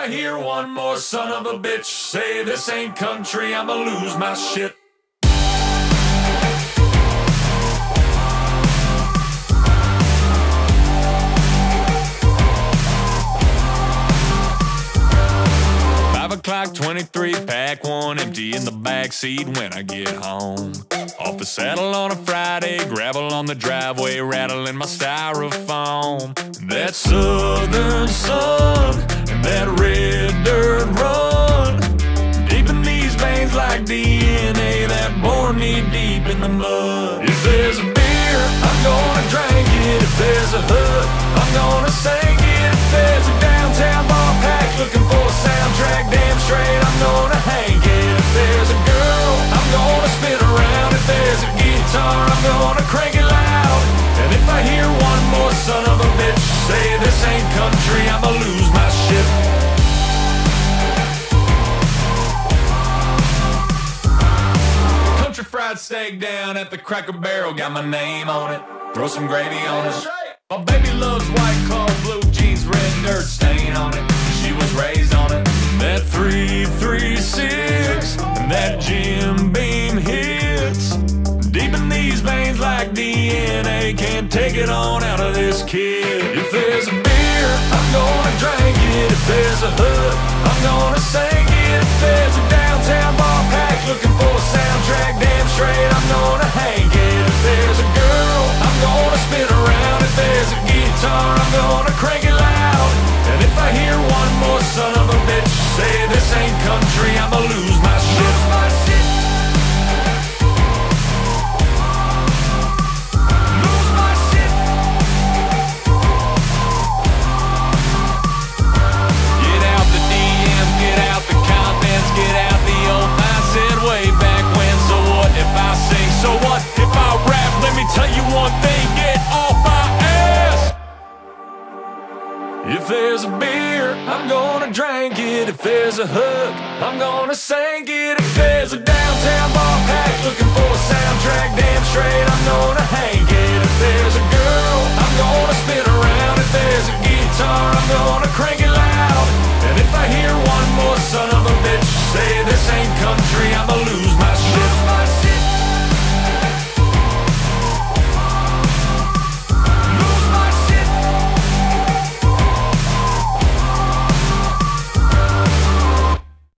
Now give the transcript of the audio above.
I hear one more son of a bitch say this ain't country, I'ma lose my shit. 23, pack one empty in the backseat when I get home. Off the saddle on a Friday, gravel on the driveway, rattling my styrofoam. That southern sun and that red dirt run deep in these veins like DNA that bore me deep in the mud. If there's a beer, I'm gonna drink it. If there's a hook, I'm gonna sing it. If there's a downtown bar packed looking for a soundtrack, damn straight I'm gonna hang it. If there's a girl, I'm gonna spin around. If there's a guitar, I'm gonna crank it loud. And if I hear one more son of a bitch say this ain't country, I'ma lose my shit. Country fried steak down at the Cracker Barrel, got my name on it, throw some gravy on it. My baby loves White Claw, blue jeans, red dirt stain on it. She was raised on it. That 336 and that Jim Beam hits deep in these veins like DNA. Can't take it on out of this kid. If there's a beer, I'm gonna drink it. If there's a hook, I'm gonna sing it. If there's a downtown bar packed looking for a soundtrack, damn straight I'm gonna hang it. If there's a girl, I'm gonna spin around. If there's a guitar, I'm gonna crank it loud. And if I hear one more son of a bitch say this ain't country, I'ma lose my shit. Lose my shit. Lose my shit. Get out the DMs, get out the comments, get out the old mindset way back when. So what if I sing? So what if I rap? Let me tell you one thing, get off my ass. If there's a beer, I'm gonna drink it. If there's a hook, I'm gonna sing it. If there's a downtown bar packed looking for a soundtrack, damn straight I'm gonna